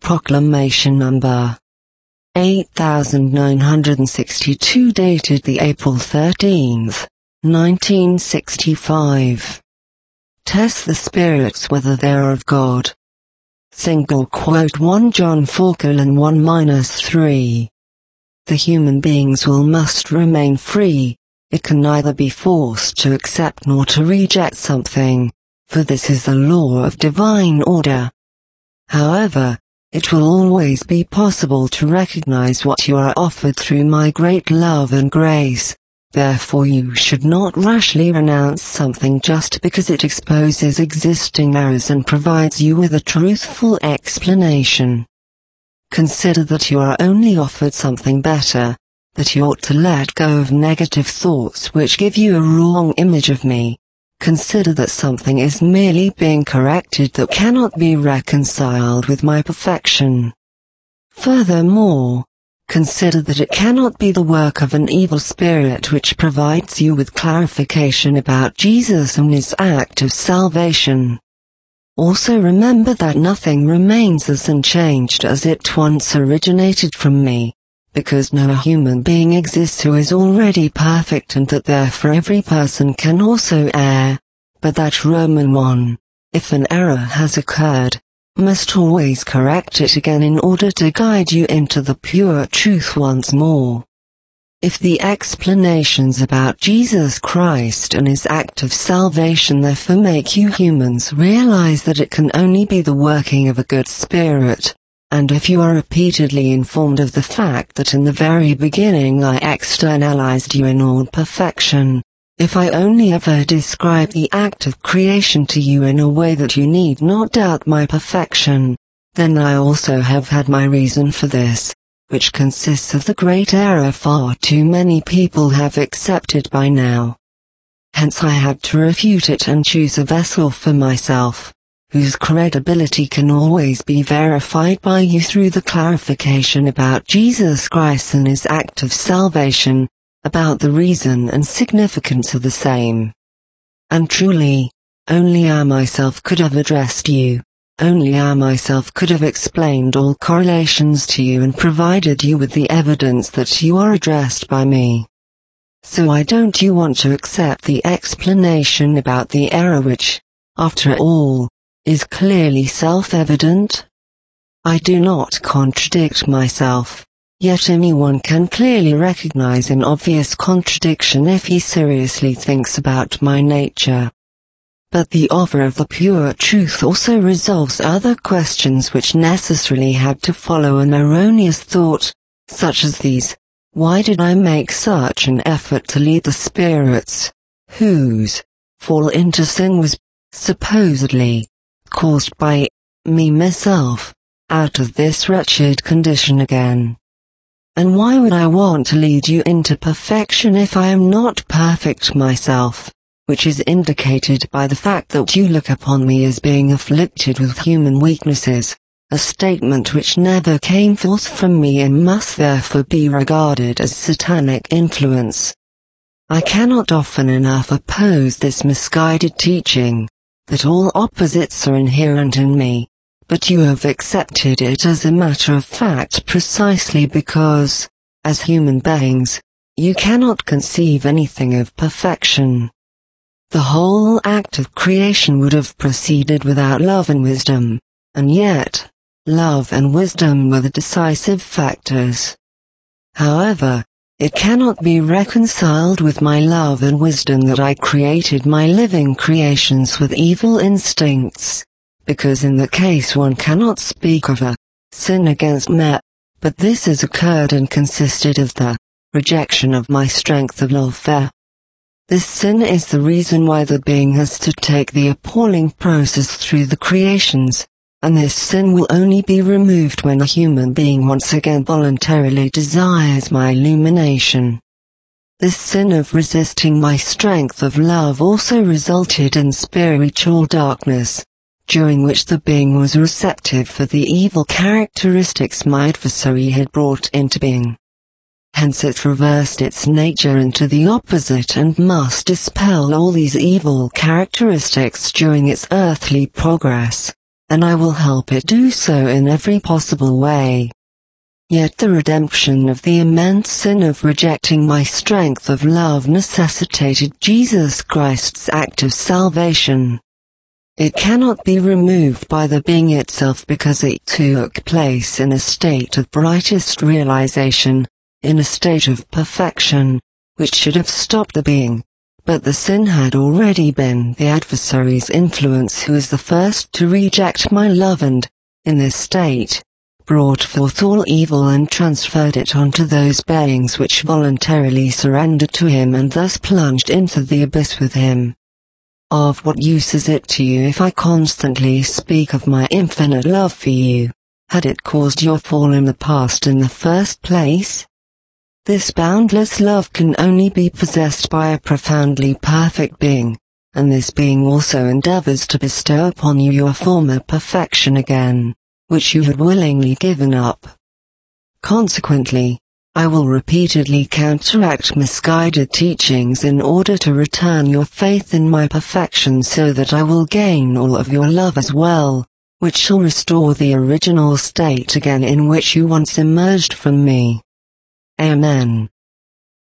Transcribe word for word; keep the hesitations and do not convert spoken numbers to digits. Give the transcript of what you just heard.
Proclamation number eight thousand nine hundred sixty-two, dated the April thirteenth, nineteen sixty-five. Test the spirits whether they are of God. Single quote First John four colon one to three. The human being's will must remain free. It can neither be forced to accept nor to reject something, for this is the law of divine order. However, it will always be possible to recognize what you are offered through my great love and grace. Therefore you should not rashly renounce something just because it exposes existing errors and provides you with a truthful explanation. Consider that you are only offered something better, that you ought to let go of negative thoughts which give you a wrong image of me. Consider that something is merely being corrected that cannot be reconciled with my perfection. Furthermore, consider that it cannot be the work of an evil spirit which provides you with clarification about Jesus and his act of salvation. Also remember that nothing remains as unchanged as it once originated from me, because no human being exists who is already perfect, and that therefore every person can also err, but that Roman one, if an error has occurred, must always correct it again in order to guide you into the pure truth once more. If the explanations about Jesus Christ and his act of salvation therefore make you humans realize that it can only be the working of a good spirit, and if you are repeatedly informed of the fact that in the very beginning I externalized you in all perfection, if I only ever describe the act of creation to you in a way that you need not doubt my perfection, then I also have had my reason for this, which consists of the great error far too many people have accepted by now. Hence I had to refute it and choose a vessel for myself, whose credibility can always be verified by you through the clarification about Jesus Christ and his act of salvation, about the reason and significance of the same. And truly, only I myself could have addressed you, only I myself could have explained all correlations to you and provided you with the evidence that you are addressed by me. So why don't you want to accept the explanation about the error which, after all, is clearly self-evident? I do not contradict myself, yet anyone can clearly recognize an obvious contradiction if he seriously thinks about my nature. But the offer of the pure truth also resolves other questions which necessarily had to follow an erroneous thought, such as these: why did I make such an effort to lead the spirits, whose fall into sin was, supposedly, caused by me myself, out of this wretched condition again? And why would I want to lead you into perfection if I am not perfect myself, which is indicated by the fact that you look upon me as being afflicted with human weaknesses, a statement which never came forth from me and must therefore be regarded as satanic influence. I cannot often enough oppose this misguided teaching, that all opposites are inherent in me, but you have accepted it as a matter of fact precisely because, as human beings, you cannot conceive anything of perfection. The whole act of creation would have proceeded without love and wisdom, and yet, love and wisdom were the decisive factors. However, it cannot be reconciled with my love and wisdom that I created my living creations with evil instincts, because in that case one cannot speak of a sin against me, but this has occurred and consisted of the rejection of my strength of love. This sin is the reason why the being has to take the appalling process through the creations, and this sin will only be removed when a human being once again voluntarily desires my illumination. This sin of resisting my strength of love also resulted in spiritual darkness, during which the being was receptive for the evil characteristics my adversary had brought into being. Hence it reversed its nature into the opposite and must dispel all these evil characteristics during its earthly progress, and I will help it do so in every possible way. Yet the redemption of the immense sin of rejecting my strength of love necessitated Jesus Christ's act of salvation. It cannot be removed by the being itself because it took place in a state of brightest realization, in a state of perfection, which should have stopped the being. But the sin had already been the adversary's influence, who is the first to reject my love and, in this state, brought forth all evil and transferred it onto those beings which voluntarily surrendered to him and thus plunged into the abyss with him. Of what use is it to you if I constantly speak of my infinite love for you? Had it caused your fall in the past in the first place? This boundless love can only be possessed by a profoundly perfect being, and this being also endeavors to bestow upon you your former perfection again, which you had willingly given up. Consequently, I will repeatedly counteract misguided teachings in order to return your faith in my perfection, so that I will gain all of your love as well, which shall restore the original state again in which you once emerged from me. Amen.